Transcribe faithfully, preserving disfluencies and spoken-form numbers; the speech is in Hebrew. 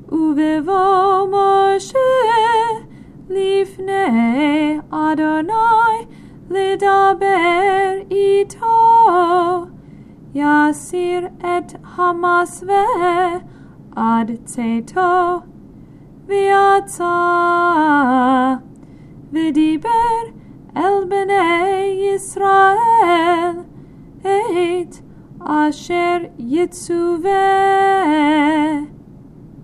ובבוא משה לפני אדוני לדבר איתו, יסיר את המסווה עד צאתו. ויצא ודיבר אל בני ישראל את אשר יצווה.